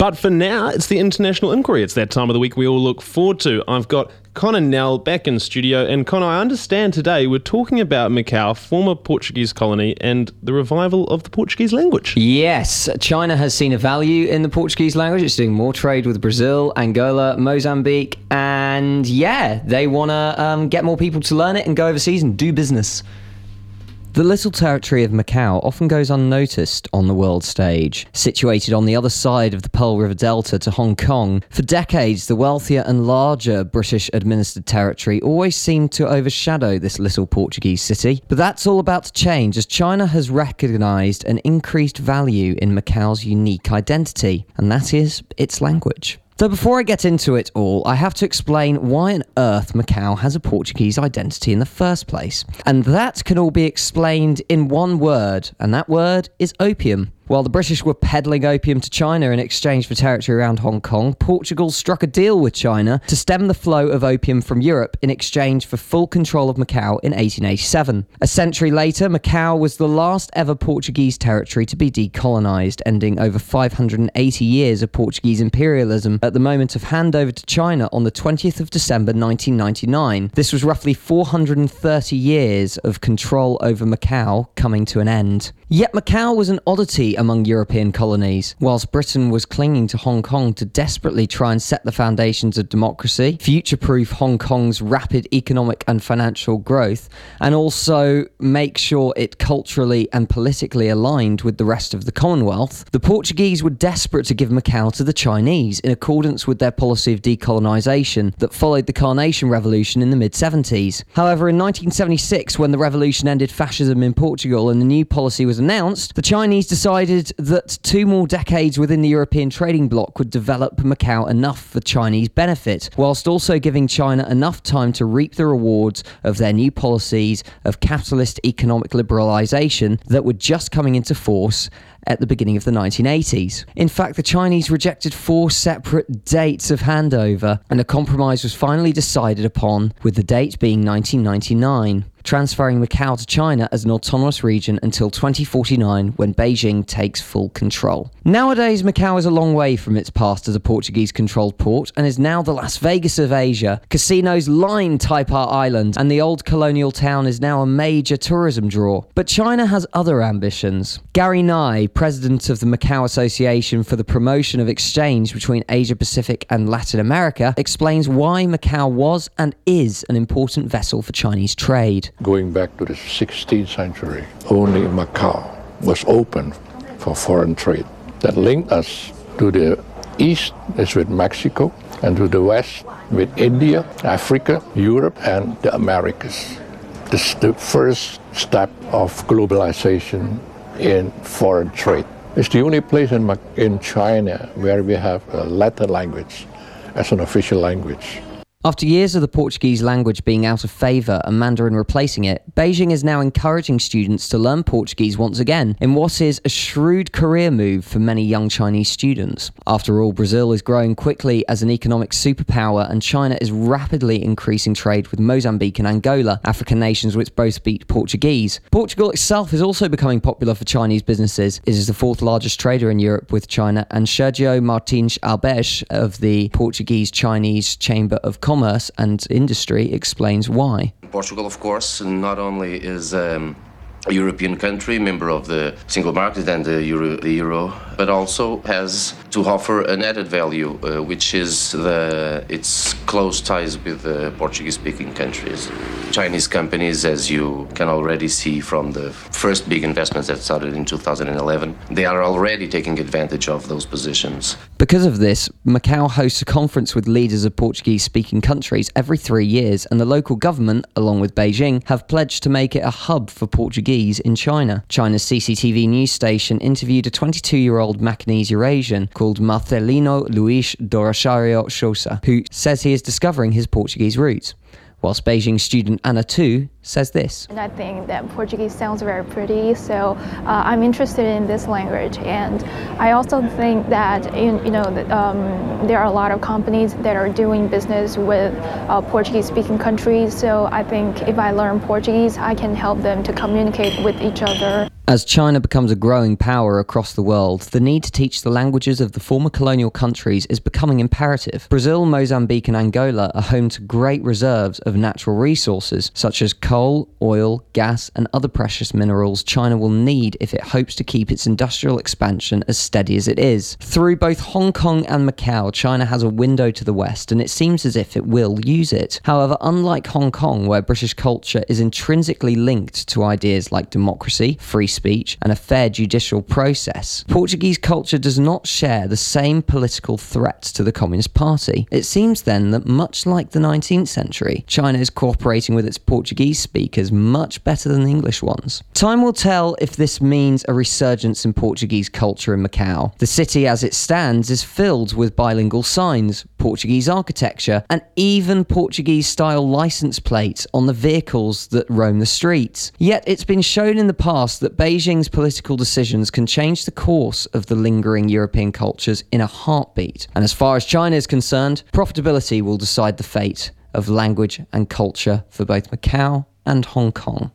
But for now, it's the International Inquiry. It's that time of the week we all look forward to. I've got Connor Nell back in studio. And Connor, I understand today we're talking about Macau, former Portuguese colony, and the revival of the Portuguese language. Yes, China has seen a value in the Portuguese language. It's doing more trade with Brazil, Angola, Mozambique, and they want to get more people to learn it and go overseas and do business. The little territory of Macau often goes unnoticed on the world stage. Situated on the other side of the Pearl River Delta to Hong Kong, for decades the wealthier and larger British-administered territory always seemed to overshadow this little Portuguese city. But that's all about to change as China has recognised an increased value in Macau's unique identity, and that is its language. So before I get into it all, I have to explain why on earth Macau has a Portuguese identity in the first place. And that can all be explained in one word, and that word is opium. While the British were peddling opium to China in exchange for territory around Hong Kong, Portugal struck a deal with China to stem the flow of opium from Europe in exchange for full control of Macau in 1887. A century later, Macau was the last ever Portuguese territory to be decolonised, ending over 580 years of Portuguese imperialism at the moment of handover to China on the 20th of December 1999. This was roughly 430 years of control over Macau coming to an end. Yet Macau was an oddity among European colonies. Whilst Britain was clinging to Hong Kong to desperately try and set the foundations of democracy, future-proof Hong Kong's rapid economic and financial growth, and also make sure it culturally and politically aligned with the rest of the Commonwealth, the Portuguese were desperate to give Macau to the Chinese in accordance with their policy of decolonisation that followed the Carnation Revolution in the mid-70s. However, in 1976, when the revolution ended fascism in Portugal and the new policy was announced, the Chinese decided that 2 more decades within the European trading bloc would develop Macau enough for Chinese benefit, whilst also giving China enough time to reap the rewards of their new policies of capitalist economic liberalisation that were just coming into force at the beginning of the 1980s. In fact, the Chinese rejected 4 separate dates of handover, and a compromise was finally decided upon, with the date being 1999. Transferring Macau to China as an autonomous region until 2049 when Beijing takes full control. Nowadays, Macau is a long way from its past as a Portuguese-controlled port and is now the Las Vegas of Asia. Casinos line Taipa Island, and the old colonial town is now a major tourism draw. But China has other ambitions. Gary Nye, president of the Macau Association for the Promotion of Exchange between Asia-Pacific and Latin America, explains why Macau was and is an important vessel for Chinese trade. Going back to the 16th century, only Macau was open for foreign trade. That linked us to the east is with Mexico, and to the west with India, Africa, Europe, and the Americas. This is the first step of globalization in foreign trade. It's the only place in China where we have a Latin language as an official language. After years of the Portuguese language being out of favour and Mandarin replacing it, Beijing is now encouraging students to learn Portuguese once again in what is a shrewd career move for many young Chinese students. After all, Brazil is growing quickly as an economic superpower, and China is rapidly increasing trade with Mozambique and Angola, African nations which both speak Portuguese. Portugal itself is also becoming popular for Chinese businesses. It is the 4th largest trader in Europe with China, and Sergio Martins Alves of the Portuguese-Chinese Chamber of Commerce and Industry explains why. Portugal, of course, not only is a European country, member of the single market and the euro, but also has to offer an added value, which is its close ties with the Portuguese-speaking countries. Chinese companies, as you can already see from the first big investments that started in 2011, they are already taking advantage of those positions. Because of this, Macau hosts a conference with leaders of Portuguese-speaking countries every 3 years, and the local government, along with Beijing, have pledged to make it a hub for Portuguese in China. China's CCTV news station interviewed a 22-year-old Macanese Eurasian called Marcelino Luis Dorochario Sousa, who says he is discovering his Portuguese roots. Whilst Beijing student Anna Tu says this. And I think that Portuguese sounds very pretty, so I'm interested in this language. And I also think that there are a lot of companies that are doing business with Portuguese-speaking countries. So I think if I learn Portuguese, I can help them to communicate with each other. As China becomes a growing power across the world, the need to teach the languages of the former colonial countries is becoming imperative. Brazil, Mozambique and Angola are home to great reserves of natural resources, such as coal, oil, gas and other precious minerals China will need if it hopes to keep its industrial expansion as steady as it is. Through both Hong Kong and Macau, China has a window to the West, and it seems as if it will use it. However, unlike Hong Kong, where British culture is intrinsically linked to ideas like democracy, free speech, and a fair judicial process, Portuguese culture does not share the same political threats to the Communist Party. It seems then that much like the 19th century, China is cooperating with its Portuguese speakers much better than the English ones. Time will tell if this means a resurgence in Portuguese culture in Macau. The city as it stands is filled with bilingual signs, Portuguese architecture, and even Portuguese-style license plates on the vehicles that roam the streets. Yet it's been shown in the past that Beijing's political decisions can change the course of the lingering European cultures in a heartbeat. And as far as China is concerned, profitability will decide the fate of language and culture for both Macau and Hong Kong.